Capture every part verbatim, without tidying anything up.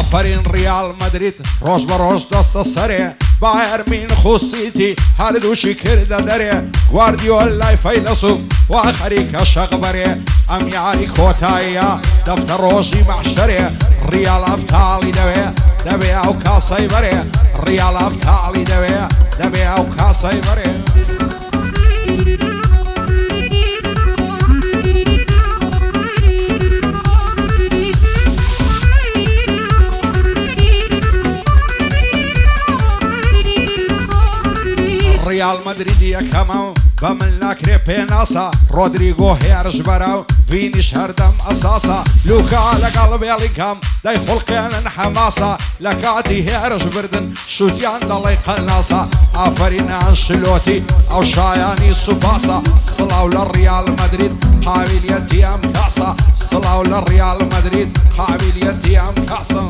ئافرین ڕیال مەدرید ڕۆژ بە ڕۆژ دەستە سەرێ بایر من خوسیتی هەردووشی کردە دەرێ گواردیۆل لای فەیلسوف وا خەریکە شەقبەرێ ئەم یاری کۆتاییە دەفتە ڕۆژی مەحشەرێ ڕیال ئەفتاڵی دەوێ دەبێ ئەو کاسەی بەرێ ڕیال ئەفتاڵی دەوێ دەبێ ئەو کاسەی بەرێ ڕیال مەدریدی یەکەمە بە من ناکرێ پێناسە ڕۆدریگۆ هێرش بەرە و ڤینیش هەردەم ئەساسە لوکا لەگەڵ بێڵیکەم دەی خوڵقێنن حەماسە لە کاتی هێرش بردن شوتیان دەڵێ قەناسە ئافرین ئەنشلۆتی ئەو شایانی سوپاسە سڵاو لە ڕیال مەدرید قابلیەتی ئەم کاسە سڵاو لە ڕیال مەدرید قابلیەتی ئەم کاسە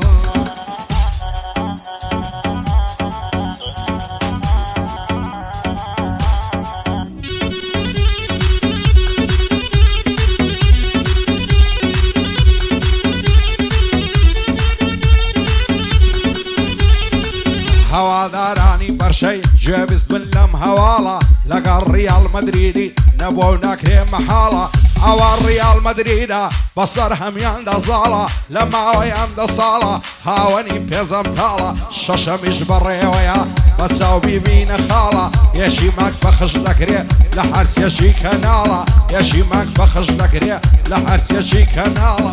هەوادارانی بەرشەی گوێبیست بن لەم هەواڵە لەگەڵ ڕیال مەدریدی نەبووە و ناکرێ مەحاڵە ئەوە ڕیال مەدریدە بەسەر هەمیان دەزاڵە لە ماوەی ئەم دە ساڵە هاوەنی پێزەم تاڵە شەشەمیش بەڕێوەیە بە چاو بیبینە خاڵە یەشی ماک بەخش دەکرێ لە هەرچێکی کەناڵە یەشی ماک بەخش دەکرێ لە هەرچێکی کەناڵە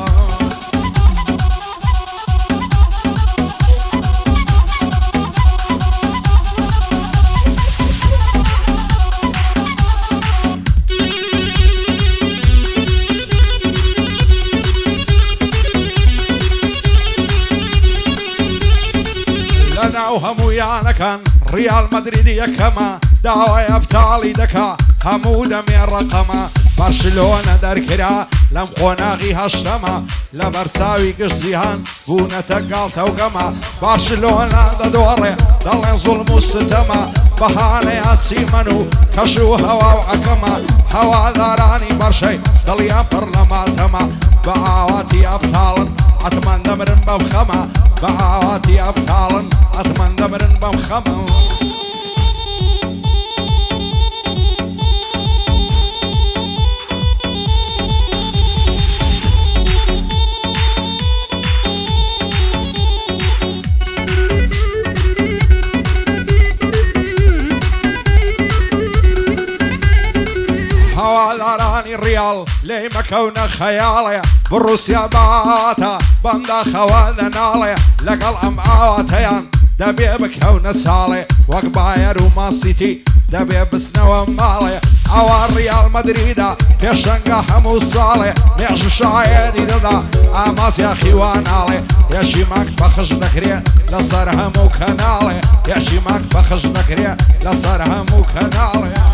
لەناو هەموویانەکان ڕیال مەدریدی یەکەمە داوای ئەفتاڵی دەکا هەموو دەمێ ڕەقەمە بەرشلۆنە دەرکرا لەم قۆناغی هەشتەمە لە بەرچاوی گشت جیهان بوونەتە گاڵتەوگەمە بەرشلۆنە دەدۆڕێ دەڵێن زوڵم و ستەمە بەهانەیە چیمەن و کەش و هەوا و عەکەمە هەوادارانی بەرشەی دڵیان پڕ لە ماتەمە بە ئاواتی ئەفتاڵن حتمەن دەمرن بەم خەمە بە ئاواتی ئەفتاڵن حتمەن دەمرن بەم خەمە هەوادارانی ڕیال لێی مەکەونە خەیاڵێ بڕوسیا باتە بەمدا خەوادە ناڵێ لەگەڵ ئەم ئاواتەیان دەبێ بکەونە چاڵێ وەک بایر و ماسیتی دەبێ بستنەوە ماڵێ ئەوە ڕیال مەدریدە پێشەنگە هەموو ساڵێ مێژ و شایەنی دەدا ئامازیا خیواناڵێ یەشی ماک بەخش دەکرێ لەسەر هەموو کەناڵێ یەشی ماک بەخش دەکرێ لەسەر هەموو کەناڵێ